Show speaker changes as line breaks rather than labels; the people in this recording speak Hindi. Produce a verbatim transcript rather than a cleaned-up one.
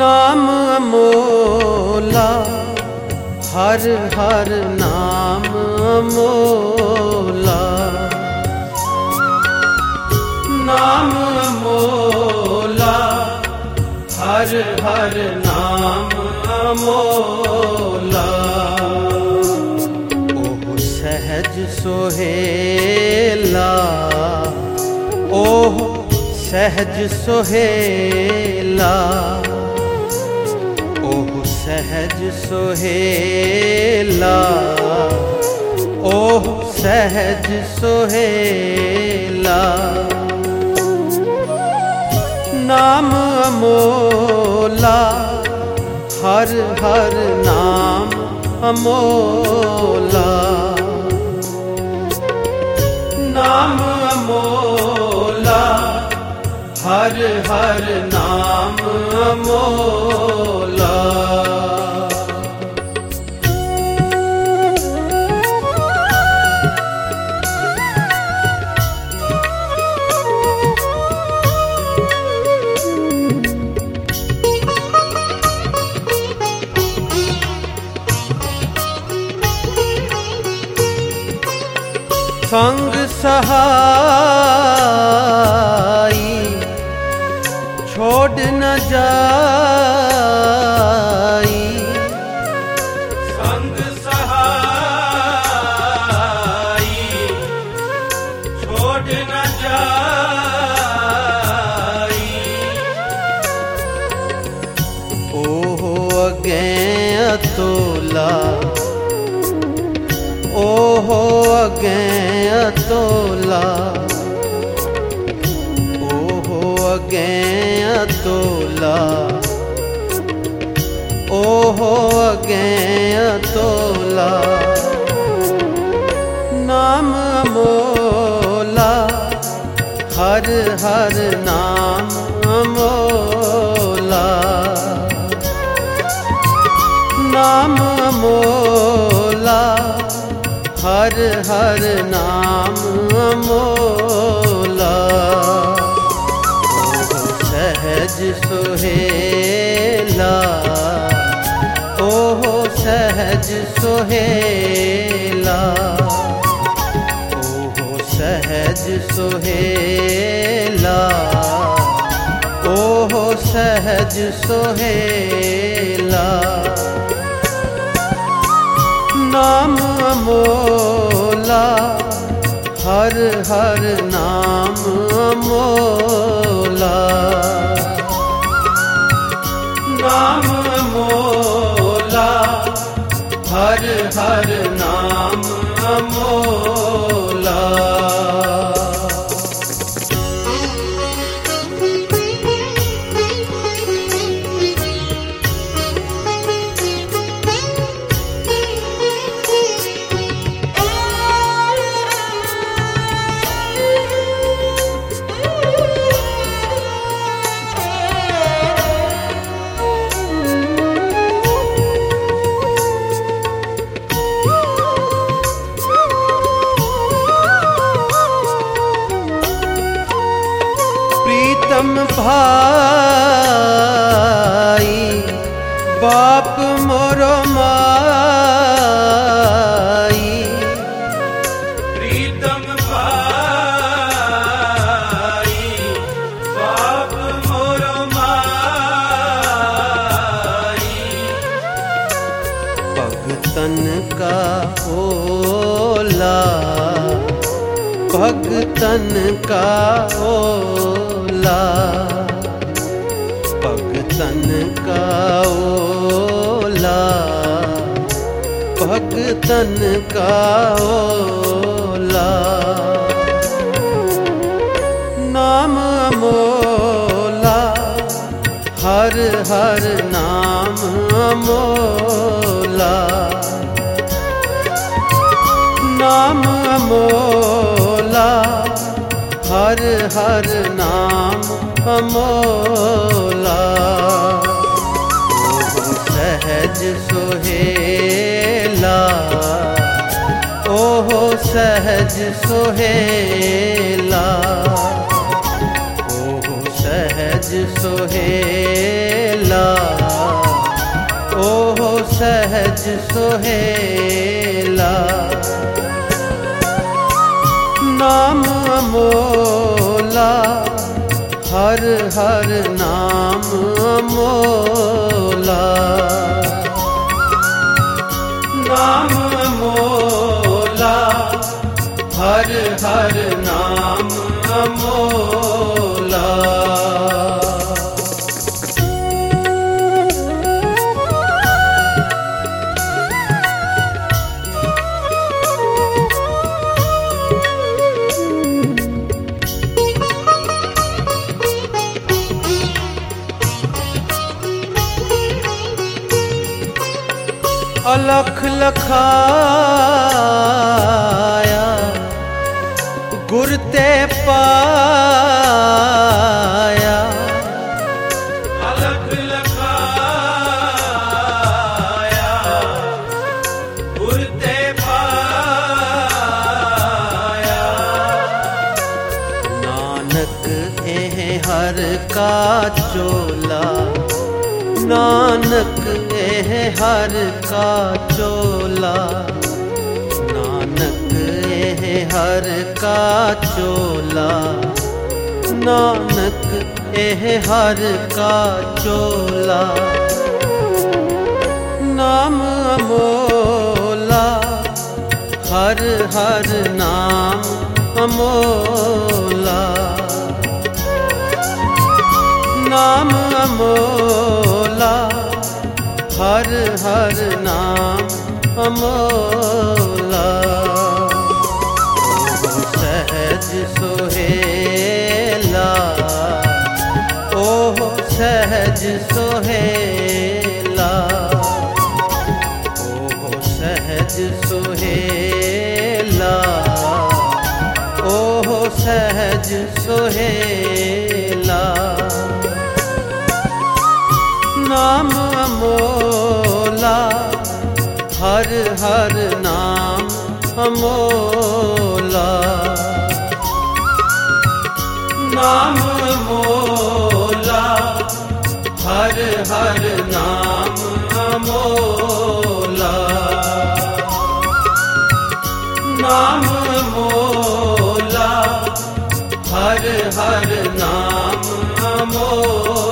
नाम अमोला हर हर नाम अमोला। नाम अमोला हर हर नाम अमोला। ओह सहज सोहेला, ओह सहज सोहेला, ओह सहज सोहेला, ओह सहज सोहेला। नाम अमोला हर हर नाम अमोला। नाम अमोला हर हर नाम अमोला। संग सहाई छोड़ न जाई। संग सहाई छोड़ न जाई। ओहो अगें अतोला, ओहो अगें अतोला, ओहो अगें अतोला, ओहो अगें अतोला। नाम अमोला हर हर नाम अमोला। नाम अमोला हर हर नाम अमोला। ओह सहज सोहेला, ओह सहज सोहेला, ओह सहज सोहेला, ओह सहज सोहेला। नाम अमोला हर हर नाम अमोला। नाम अमोला हर हर नाम अमोला। प्रीतम भाई बाप मोरो माई। प्रीतम भाई बाप मोरो माई। भगतन का ओला, भगतन का ओला, भगतन का ओला, भगतन का ओला। नाम अमोला हर हर नाम अमोला। नाम अमोला हर हर नाम अमोला। ओह सहज सोहेला, ओह सहज सोहेला, ओह सहज सोहेला, ओहो सहज सोहेला। नाम अमोला, हर हर नाम अमोला। नाम अमोला, हर हर नाम अमोला। अलख लखाया गुर ते पाया, अलख लखाया गुर ते पाया। नानक एह हर का चोला, नानक एह हर का चोला। नानक एह हर का चोला, नानक एह हर का चोला। नाम अमोला, हर हर नाम अमोला। नाम अमोला, हर हर नाम अमोला। सहज सोहेला, ओहो सहज सोहेला। ओहो सहज सोहेला, ओहो सहज सोहेला। नाम अमोला, हर हर नाम अमोला। नाम अमोला, हर हर नाम अमोला। नाम अमोला, हर हर नाम अमोला।